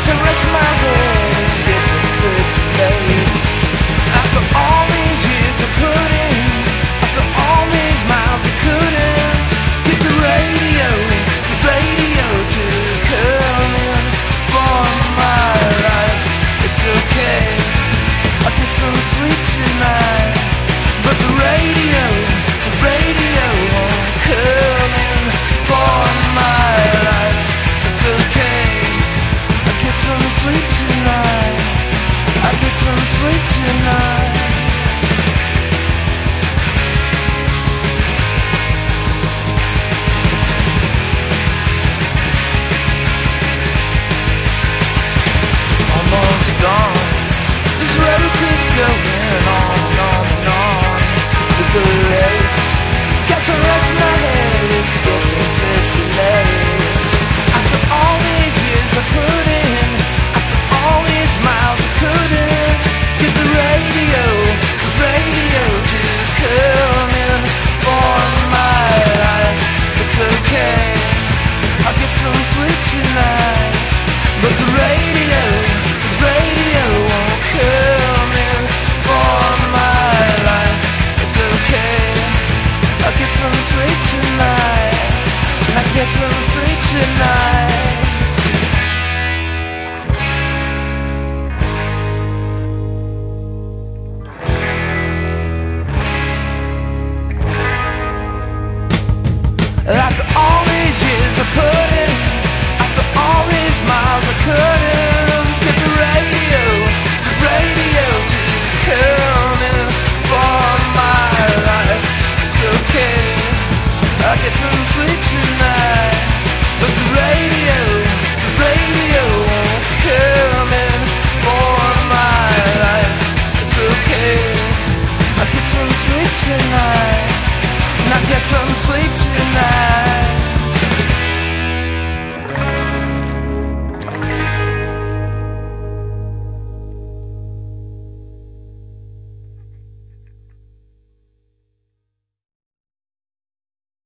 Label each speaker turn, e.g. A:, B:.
A: to rest my head, it's getting pretty late. After all these years of putting, after all these miles I couldn't get the radio to come in for my life. It's okay, I'll get some sleep tonight, but the radio won't come in for my life. It's okay, I'll get some sleep tonight, I'll get some sleep tonight. Almost done, this road keeps going on and on. It's super late, guess I'll rest my head, it's getting pretty late. After all these years I put in, after all these miles I couldn't get the radio to come in for my life. It's okay, I'll get some sleep tonight, but the radio won't come in for my life. It's okay, I'll get some sleep tonight, I'll get some sleep tonight. After all these years I put in, after all these miles I couldn't get the radio to come in for my life. It's okay, I'll get some sleep tonight, but the radio won't come in for my life. It's okay, I'll get some sleep tonight, and I'll get some sleep tonight.